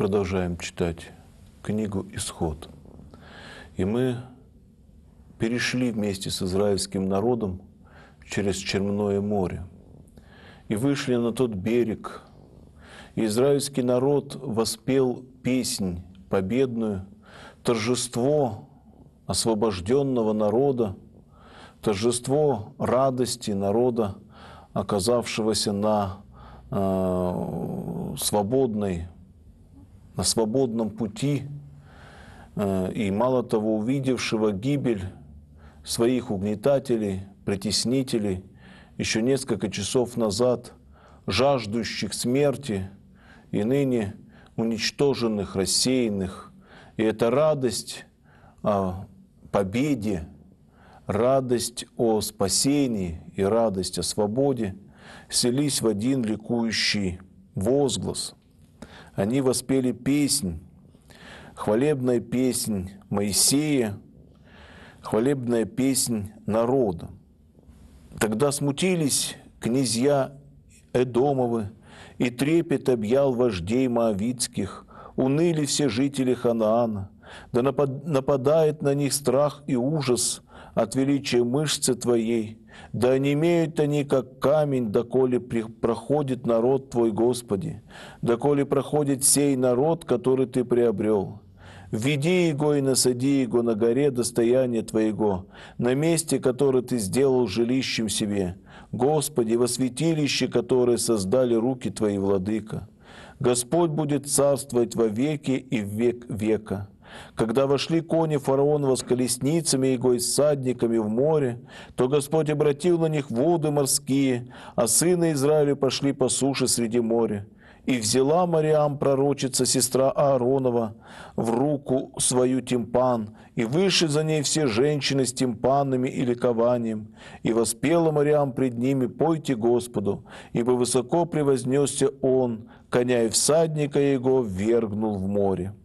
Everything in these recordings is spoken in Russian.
продолжаем читать книгу «Исход». И мы перешли вместе с израильским народом через Черное море и вышли на тот берег. И израильский народ воспел песнь победную, торжество освобожденного народа, торжество радости народа, оказавшегося на свободном пути, и, мало того, увидевшего гибель своих угнетателей, притеснителей, еще несколько часов назад жаждущих смерти и ныне уничтоженных, рассеянных. И эта радость о победе, радость о спасении и радость о свободе слились в один ликующий возглас. Они воспели песнь, хвалебная песнь Моисея, хвалебная песнь народа. Тогда смутились князья Эдомовы, и трепет объял вождей моавитских, уныли все жители Ханаана, да нападает на них страх и ужас от величия мышцы Твоей, да онемеют они, как камень, доколе проходит народ Твой, Господи, доколе проходит сей народ, который Ты приобрел. Введи его и насади его на горе достояния Твоего, на месте, которое Ты сделал жилищем себе, Господи, во святилище, которое создали руки Твои, Владыка. Господь будет царствовать во веки и в век века. Когда вошли кони фараонова с колесницами его и всадниками в море, то Господь обратил на них воды морские, а сыны Израиля пошли по суше среди моря. И взяла Мариам, пророчица, сестра Ааронова, в руку свою тимпан, и вышли за ней все женщины с тимпанами и ликованием. И воспела Мариам пред ними: «Пойте Господу, ибо высоко превознесся Он, коня и всадника его ввергнул в море».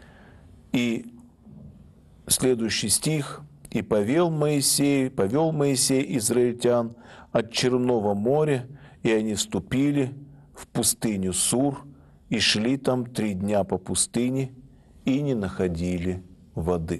И следующий стих: «И повел Моисей израильтян от Черного моря, и они вступили в пустыню Сур, и шли там 3 дня по пустыне, и не находили воды».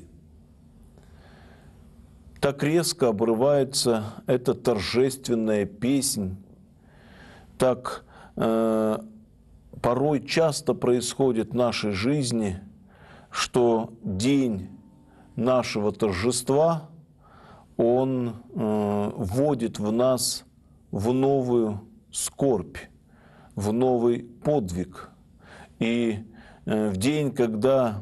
Так резко обрывается эта торжественная песнь, так порой часто происходит в нашей жизни, что день нашего торжества, он вводит в нас в новую скорбь, в новый подвиг. И в день, когда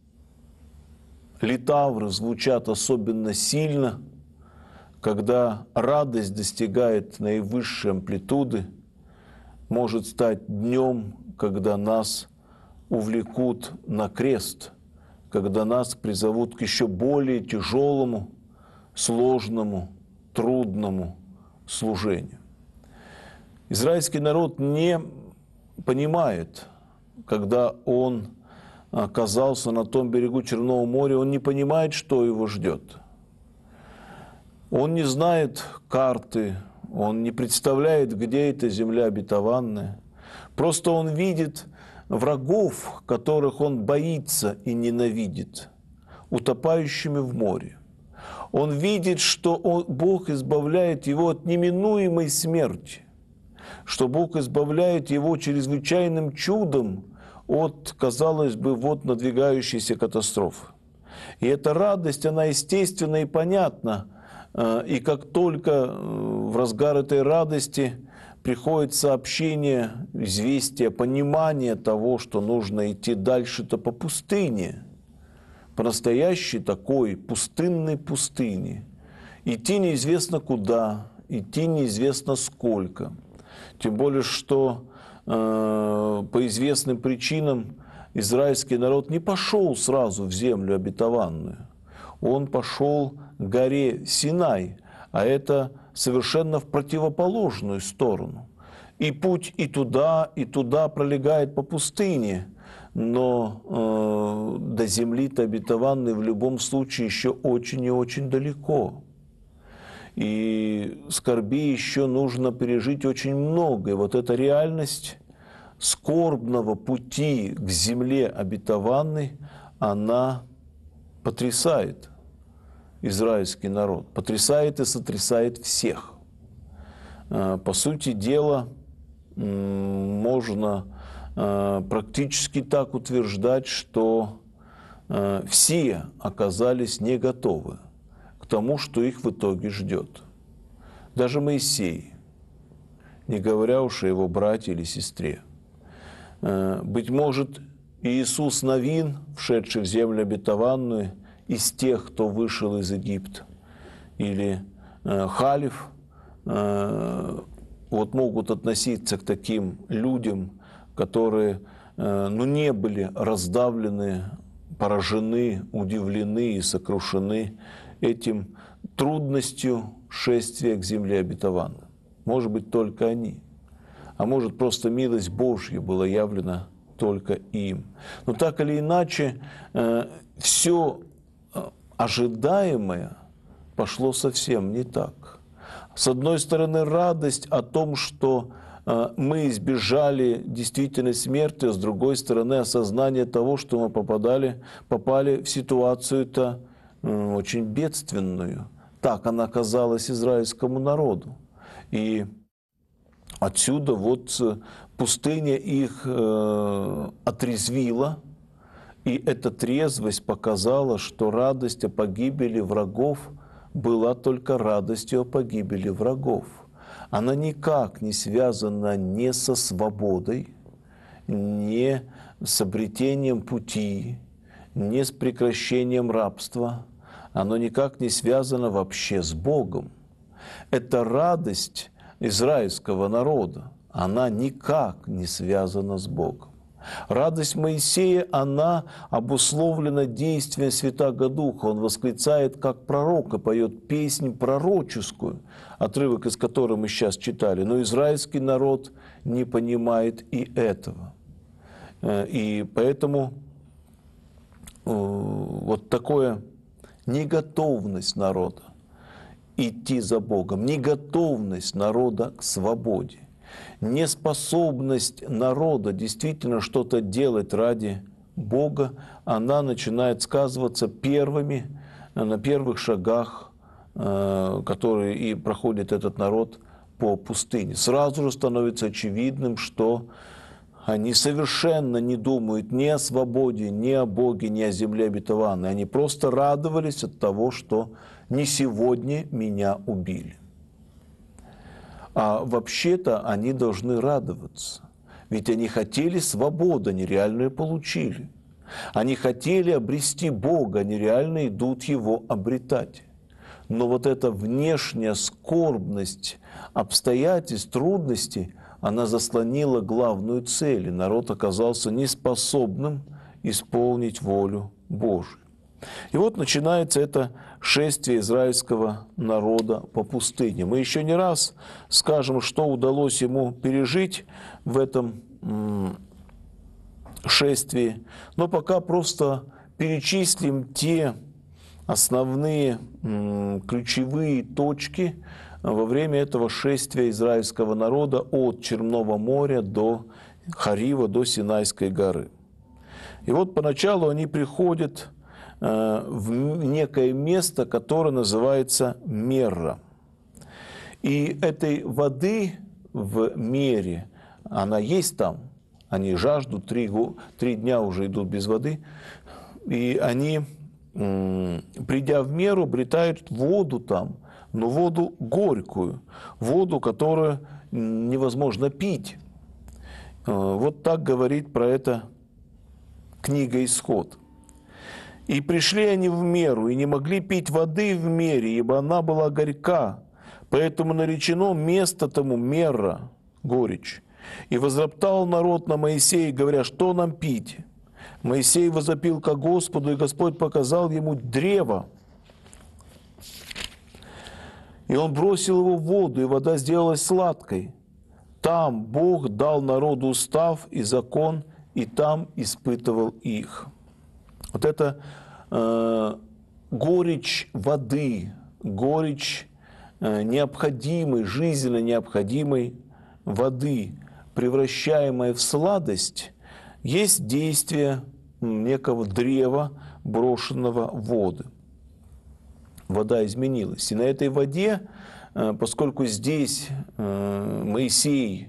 литавры звучат особенно сильно, когда радость достигает наивысшей амплитуды, может стать днем, когда нас увлекут на крест, когда нас призовут к еще более тяжелому, сложному, трудному служению. Израильский народ не понимает, когда он оказался на том берегу Черного моря, он не понимает, что его ждет. Он не знает карты, он не представляет, где эта земля обетованная. Просто он видит врагов, которых он боится и ненавидит, утопающими в море. Он видит, что Бог избавляет его от неминуемой смерти, что Бог избавляет его чрезвычайным чудом от, казалось бы, вот надвигающейся катастрофы. И эта радость, она естественна и понятна. И как только в разгар этой радости приходит сообщение, известие, понимание того, что нужно идти дальше-то по пустыне, по настоящей такой пустынной пустыне. Идти неизвестно куда, идти неизвестно сколько. Тем более, что по известным причинам израильский народ не пошел сразу в землю обетованную. Он пошел к горе Синай, а это совершенно в противоположную сторону. И путь и туда пролегает по пустыне, но до земли-то обетованной в любом случае еще очень и очень далеко. И скорби еще нужно пережить очень много. И вот эта реальность скорбного пути к земле обетованной, она потрясает израильский народ, потрясает и сотрясает всех. По сути дела, можно практически так утверждать, что все оказались не готовы к тому, что их в итоге ждет. Даже Моисей, не говоря уж о его брате или сестре. Быть может, Иисус Навин, вшедший в землю обетованную, из тех, кто вышел из Египта, или Халев, вот могут относиться к таким людям, которые не были раздавлены, поражены, удивлены и сокрушены этим трудностью шествия к земле обетованной. Может быть, только они. А может, просто милость Божья была явлена только им. Но так или иначе, все ожидаемое пошло совсем не так. С одной стороны, радость о том, что мы избежали действительной смерти, а с другой стороны, осознание того, что мы попали в ситуацию-то очень бедственную. Так она казалась израильскому народу. И отсюда вот пустыня их отрезвила, и эта трезвость показала, что радость о погибели врагов была только радостью о погибели врагов. Она никак не связана ни со свободой, ни с обретением пути, ни с прекращением рабства. Оно никак не связано вообще с Богом. Это радость израильского народа, она никак не связана с Богом. Радость Моисея, она обусловлена действием Святаго Духа. Он восклицает как пророк и поет песнь пророческую, отрывок из которой мы сейчас читали. Но израильский народ не понимает и этого. И поэтому вот такое неготовность народа идти за Богом, неготовность народа к свободе, неспособность народа действительно что-то делать ради Бога, она начинает сказываться на первых шагах, которые и проходит этот народ по пустыне. Сразу же становится очевидным, что они совершенно не думают ни о свободе, ни о Боге, ни о земле обетованной. Они просто радовались от того, что не сегодня меня убили. А вообще-то они должны радоваться. Ведь они хотели свободу, они реально ее получили. Они хотели обрести Бога, они реально идут Его обретать. Но вот эта внешняя скорбность обстоятельств, трудностей, она заслонила главную цель, и народ оказался неспособным исполнить волю Божию. И вот начинается это шествие израильского народа по пустыне. Мы еще не раз скажем, что удалось ему пережить в этом шествии, но пока просто перечислим те основные ключевые точки во время этого шествия израильского народа от Черного моря до Харива, до Синайской горы. И вот поначалу они приходят в некое место, которое называется Мерра. И этой воды в Мере, она есть там. Они жаждут, 3 дня уже идут без воды. И они, придя в Меру, обретают воду там, но воду горькую, воду, которую невозможно пить. Вот так говорит про это книга «Исход». «И пришли они в Меру, и не могли пить воды в Мере, ибо она была горька, поэтому наречено место тому Мерра, горечь. И возроптал народ на Моисея, говоря, что нам пить? Моисей возопил ко Господу, и Господь показал ему древо. И он бросил его в воду, и вода сделалась сладкой. Там Бог дал народу устав и закон, и там испытывал их». Вот это горечь воды, горечь необходимой, жизненно необходимой воды превращаемое в сладость, есть действие некого древа, брошенного в воды. Вода изменилась. И на этой воде, поскольку здесь Моисей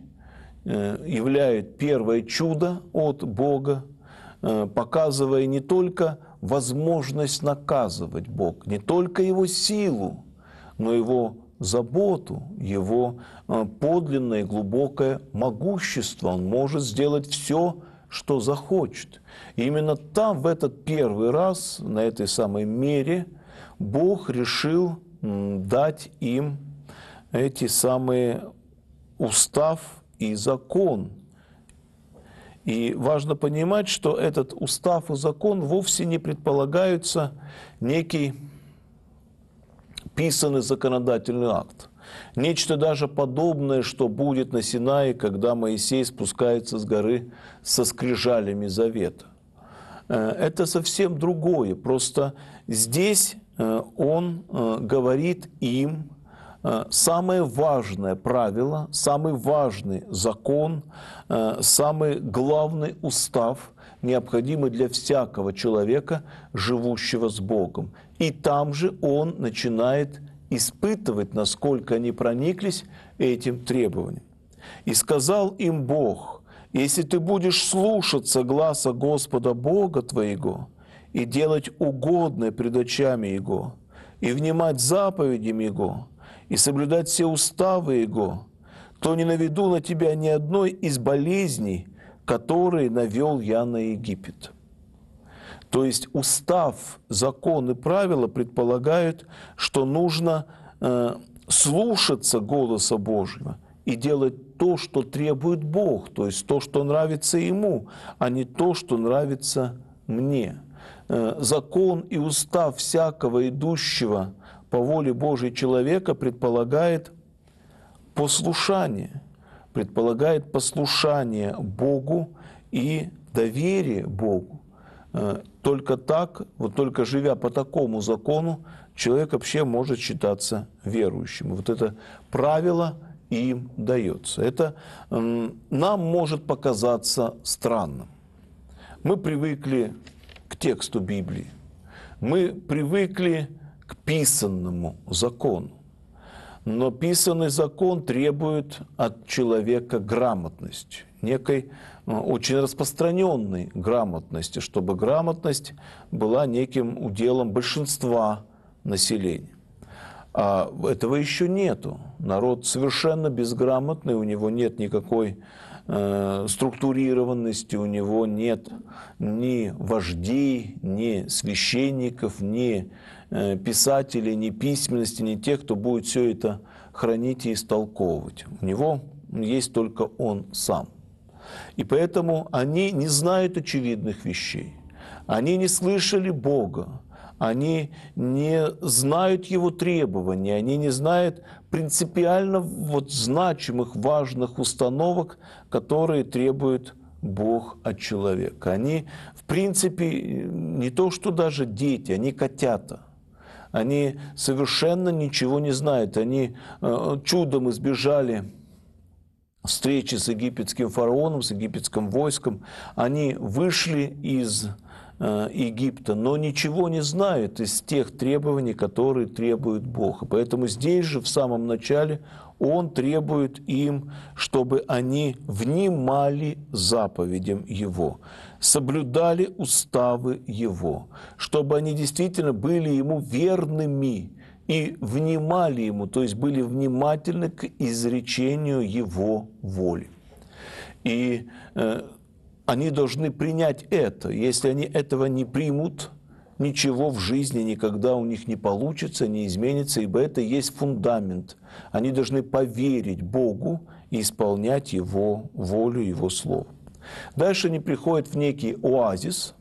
являет первое чудо от Бога, показывая не только возможность наказывать Бога, не только Его силу, но Его заботу, Его подлинное глубокое могущество. Он может сделать все, что захочет. И именно там, в этот первый раз, на этой самой мере, Бог решил дать им эти самые устав и закон. И важно понимать, что этот устав и закон вовсе не предполагаются некий писанный законодательный акт. Нечто даже подобное, что будет на Синае, когда Моисей спускается с горы со скрижалями завета. Это совсем другое. Просто здесь он говорит им самое важное правило, самый важный закон, самый главный устав, необходимый для всякого человека, живущего с Богом. И там же он начинает испытывать, насколько они прониклись этим требованием. «И сказал им Бог: если ты будешь слушаться гласа Господа Бога твоего и делать угодное пред очами Его, и внимать заповедям Его, и соблюдать все уставы Его, то не наведу на тебя ни одной из болезней, которые навел я на Египет». То есть устав, закон и правила предполагают, что нужно слушаться голоса Божьего и делать то, что требует Бог, то есть то, что нравится Ему, а не то, что нравится мне. Закон и устав всякого идущего по воле Божьей человека предполагает послушание Богу и доверие Богу. Только так, вот только живя по такому закону, человек вообще может считаться верующим. Вот это правило им дается. Это нам может показаться странным. Мы привыкли к тексту Библии, мы привыкли к писанному закону. Но писанный закон требует от человека грамотности, некой очень распространенной грамотности, чтобы грамотность была неким уделом большинства населения. А этого еще нету. Народ совершенно безграмотный, у него нет никакой структурированности, у него нет ни вождей, ни священников, ни писателей, ни письменности, ни тех, кто будет все это хранить и истолковывать. У него есть только он сам. И поэтому они не знают очевидных вещей, они не слышали Бога, они не знают Его требований, они не знают принципиально значимых, важных установок, которые требует Бог от человека. Они, в принципе, не то что даже дети, они котята. Они совершенно ничего не знают. Они чудом избежали встречи с египетским фараоном, с египетским войском. Они вышли из Египта, но ничего не знают из тех требований, которые требует Бог. И поэтому здесь же, в самом начале, Он требует им, чтобы они внимали заповедям Его, соблюдали уставы Его, чтобы они действительно были Ему верными и внимали Ему, то есть были внимательны к изречению Его воли. И они должны принять это. Если они этого не примут, ничего в жизни никогда у них не получится, не изменится, ибо это есть фундамент. Они должны поверить Богу и исполнять Его волю, Его Слово. Дальше они приходят в некий оазис,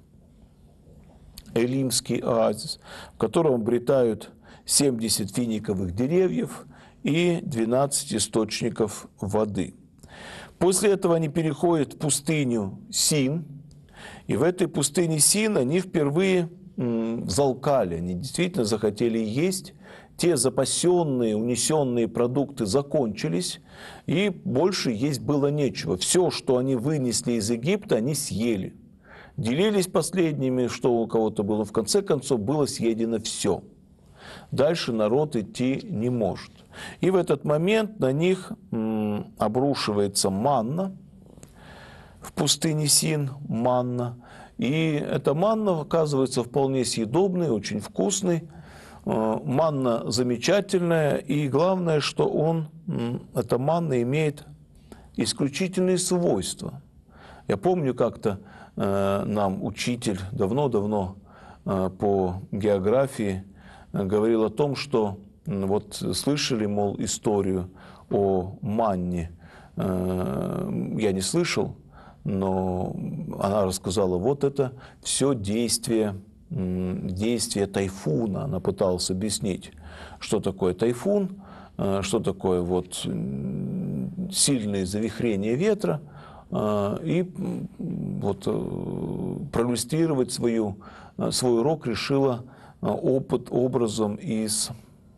элимский оазис, в котором обретают 70 финиковых деревьев и 12 источников воды. После этого они переходят в пустыню Син, и в этой пустыне Син они впервые взалкали, они действительно захотели есть те запасенные, унесенные продукты закончились, и больше есть было нечего. Все, что они вынесли из Египта, они съели. Делились последними, что у кого-то было. В конце концов, было съедено все. Дальше народ идти не может. И в этот момент на них обрушивается манна, в пустыне Син манна. И эта манна оказывается вполне съедобной, очень вкусной. Манна замечательная, и главное, что эта манна имеет исключительные свойства. Я помню, как-то нам учитель давно-давно по географии говорил о том, что вот слышали, мол, историю о манне. Я не слышал, но она рассказала, вот это все действие тайфуна. Она пыталась объяснить, что такое тайфун, что такое вот сильные завихрения ветра, и вот проиллюстрировать свой урок решила образом из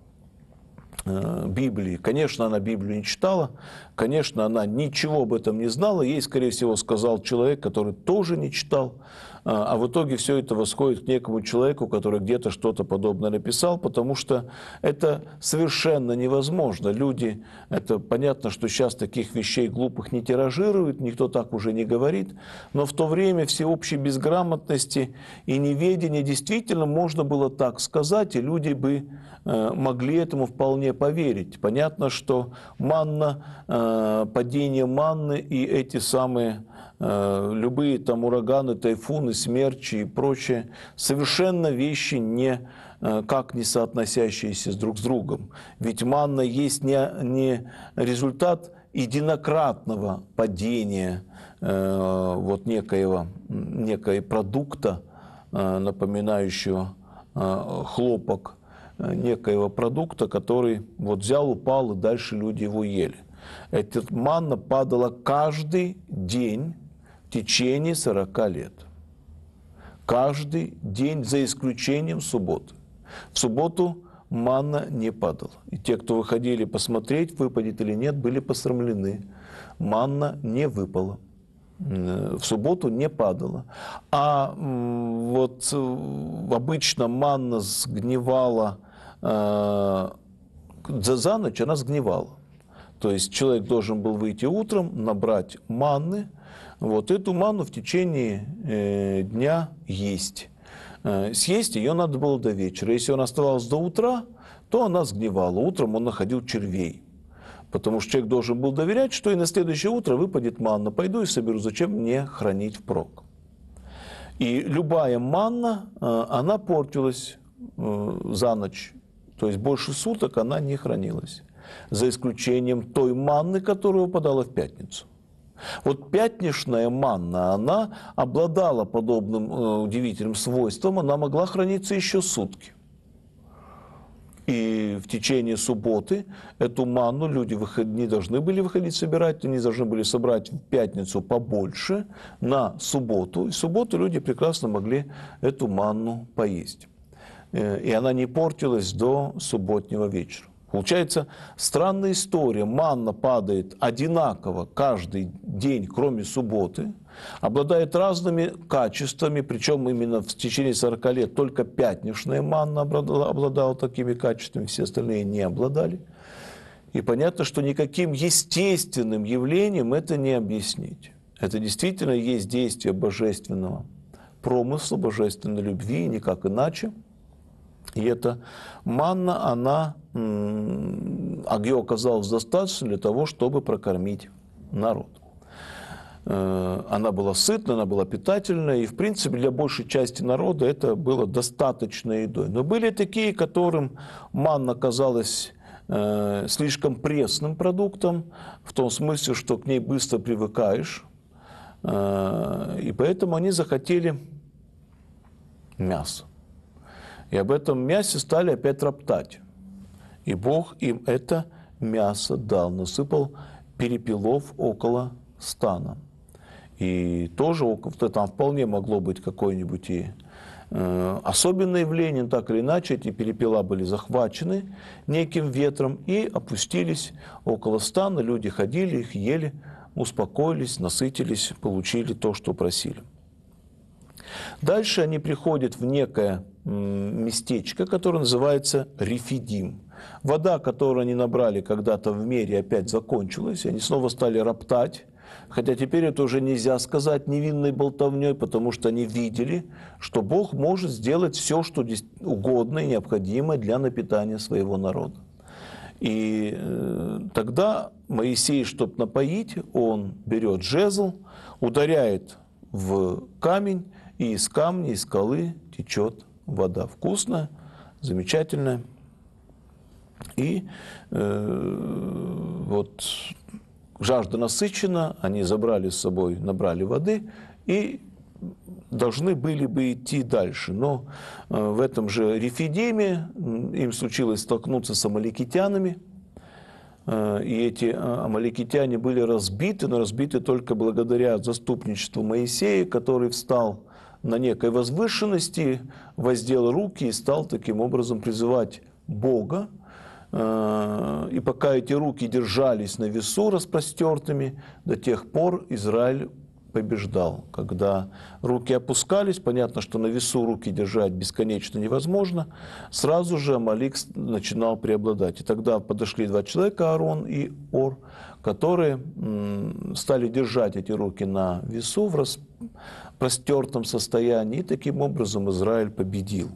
Библии. Конечно, она Библию не читала, конечно, она ничего об этом не знала. Ей, скорее всего, сказал человек, который тоже не читал. А в итоге все это восходит к некому человеку, который где-то что-то подобное написал, потому что это совершенно невозможно. Люди, это понятно, что сейчас таких вещей глупых не тиражируют, никто так уже не говорит, но в то время всеобщей безграмотности и неведения действительно можно было так сказать, и люди бы могли этому вполне поверить. Понятно, что манна, падение манны и эти самые любые там ураганы, тайфуны, смерчи и прочее, совершенно вещи как не соотносящиеся друг с другом. Ведь манна есть не результат единократного падения вот некого продукта, напоминающего хлопок, некоего продукта, который вот взял, упал, и дальше люди его ели. Эта манна падала каждый день в течение 40 лет. Каждый день, за исключением субботы. В субботу манна не падала. И те, кто выходили посмотреть, выпадет или нет, были посрамлены. Манна не выпала. В субботу не падала. А вот обычно манна сгнивала, за ночь она сгнивала. То есть человек должен был выйти утром, набрать манны, вот эту манну в течение дня есть. Съесть ее надо было до вечера. Если он оставался до утра, то она сгнивала. Утром он находил червей. Потому что человек должен был доверять, что и на следующее утро выпадет манна. Пойду и соберу, зачем мне хранить впрок. И любая манна, она портилась за ночь. То есть больше суток она не хранилась. За исключением той манны, которая выпадала в пятницу. Вот пятничная манна, она обладала подобным удивительным свойством, она могла храниться еще сутки. И в течение субботы эту манну люди не должны были выходить собирать, они должны были собрать в пятницу побольше на субботу. И в субботу люди прекрасно могли эту манну поесть. И она не портилась до субботнего вечера. Получается странная история. Манна падает одинаково каждый день, кроме субботы, обладает разными качествами, причем именно в течение 40 лет только пятничная манна обладала такими качествами, все остальные не обладали. И понятно, что никаким естественным явлением это не объяснить. Это действительно есть действие божественного промысла, божественной любви, никак иначе. И эта манна, ее оказалось достаточно для того, чтобы прокормить народ. Она была сытна, она была питательная, и, в принципе, для большей части народа это было достаточной едой. Но были такие, которым манна казалась слишком пресным продуктом, в том смысле, что к ней быстро привыкаешь, и поэтому они захотели мяса. И об этом мясе стали опять роптать. И Бог им это мясо дал, насыпал перепелов около стана. И тоже там вполне могло быть какое-нибудь и особенное явление, так или иначе, эти перепела были захвачены неким ветром и опустились около стана. Люди ходили, их ели, успокоились, насытились, получили то, что просили. Дальше они приходят в некое местечко, которое называется Рефидим. Вода, которую они набрали когда-то в Мере, опять закончилась, и они снова стали роптать. Хотя теперь это уже нельзя сказать невинной болтовней, потому что они видели, что Бог может сделать все, что угодно и необходимо для напитания своего народа. И тогда Моисей, чтобы напоить, он берет жезл, ударяет в камень, и из камня, из скалы течет вода. Вкусная, замечательная. И вот жажда насыщена, они забрали с собой, набрали воды и должны были бы идти дальше. Но в этом же Рефидиме им случилось столкнуться с амаликитянами. И эти амаликитяне были разбиты, но разбиты только благодаря заступничеству Моисея, который встал на некой возвышенности, воздел руки и стал таким образом призывать Бога. И пока эти руки держались на весу распростертыми, до тех пор Израиль побеждал. Когда руки опускались, понятно, что на весу руки держать бесконечно невозможно, сразу же Амалик начинал преобладать. И тогда подошли два человека, Аарон и Ор, которые стали держать эти руки на весу в распростертом состоянии, и таким образом Израиль победил.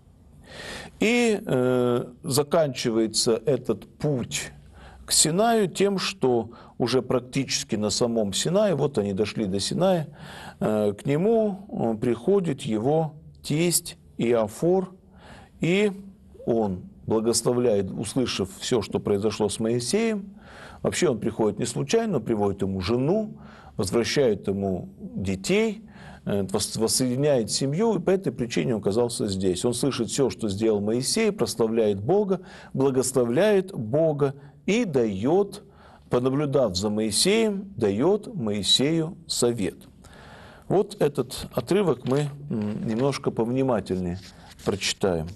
И заканчивается этот путь к Синаю тем, что уже практически на самом Синае, вот они дошли до Синая, к нему приходит его тесть Иофор, и он благословляет, услышав все, что произошло с Моисеем. Вообще он приходит не случайно, приводит ему жену, возвращает ему детей, воссоединяет семью, и по этой причине он оказался здесь. Он слышит все, что сделал Моисей, прославляет Бога, благословляет Бога и дает, понаблюдав за Моисеем, дает Моисею совет. Вот этот отрывок мы немножко повнимательнее прочитаем.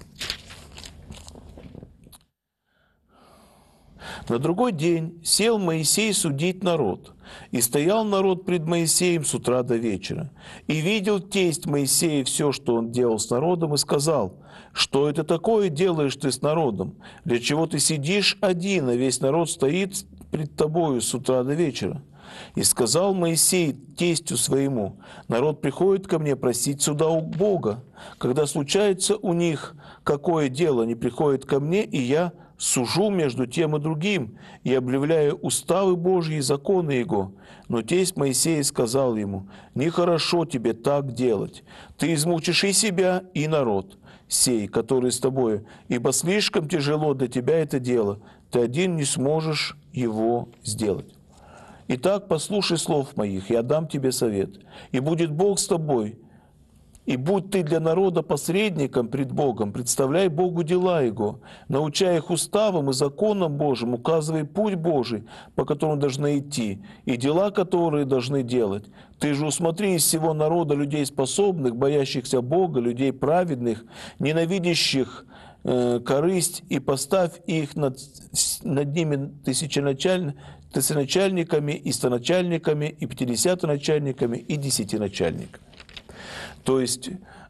На другой день сел Моисей судить народ, и стоял народ пред Моисеем с утра до вечера. И видел тесть Моисея все, что он делал с народом, и сказал: «Что это такое делаешь ты с народом? Для чего ты сидишь один, а весь народ стоит пред тобою с утра до вечера?» И сказал Моисей тестю своему: «Народ приходит ко мне просить суда у Бога. Когда случается у них какое дело, они приходят ко мне, и я сужу между тем и другим, и объявляю уставы Божьи и законы Его». Но тесть Моисея сказал ему: «Нехорошо тебе так делать. Ты измучишь и себя, и народ сей, который с тобою, ибо слишком тяжело для тебя это дело. Ты один не сможешь его сделать. Итак, послушай слов моих, я дам тебе совет. И будет Бог с тобой, и будь ты для народа посредником пред Богом, представляй Богу дела Его, научай их уставам и законам Божьим, указывай путь Божий, по которому должны идти, и дела, которые должны делать. Ты же усмотри из всего народа людей способных, боящихся Бога, людей праведных, ненавидящих корысть, и поставь их над ними тысяченачальниками, и стоначальниками, и пятидесятоначальниками, и десятиначальниками». То есть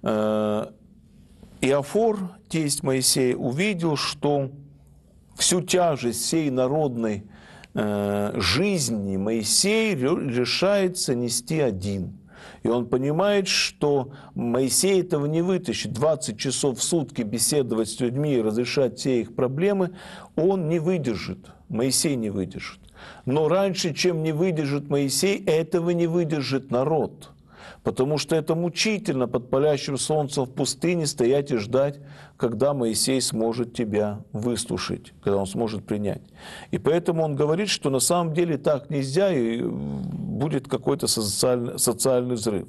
Иофор, тесть Моисея, увидел, что всю тяжесть всей народной жизни Моисей решается нести один. И он понимает, что Моисей этого не вытащит. 20 часов в сутки беседовать с людьми и разрешать все их проблемы он не выдержит. Моисей не выдержит. Но раньше, чем не выдержит Моисей, этого не выдержит народ. Потому что это мучительно под палящим солнцем в пустыне стоять и ждать, когда Моисей сможет тебя выслушать, когда он сможет принять. И поэтому он говорит, что на самом деле так нельзя, и будет какой-то социальный взрыв.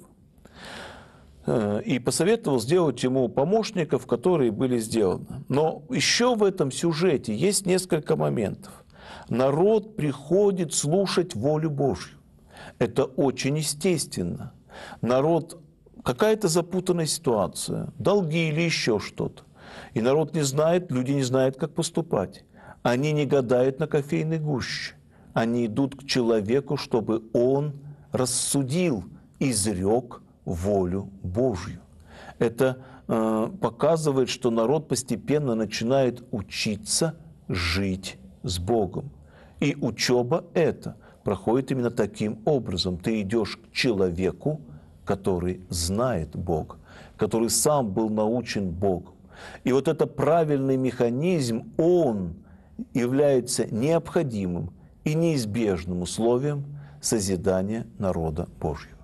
И посоветовал сделать ему помощников, которые были сделаны. Но еще в этом сюжете есть несколько моментов. Народ приходит слушать волю Божью. Это очень естественно. Народ какая-то запутанная ситуация, долги или еще что-то. И народ не знает, люди не знают, как поступать. Они не гадают на кофейной гуще. Они идут к человеку, чтобы он рассудил, изрек волю Божью. Это показывает, что народ постепенно начинает учиться жить с Богом. И учеба эта проходит именно таким образом. Ты идешь к человеку, который знает Бога, который сам был научен Богом. И вот это правильный механизм, он является необходимым и неизбежным условием созидания народа Божьего.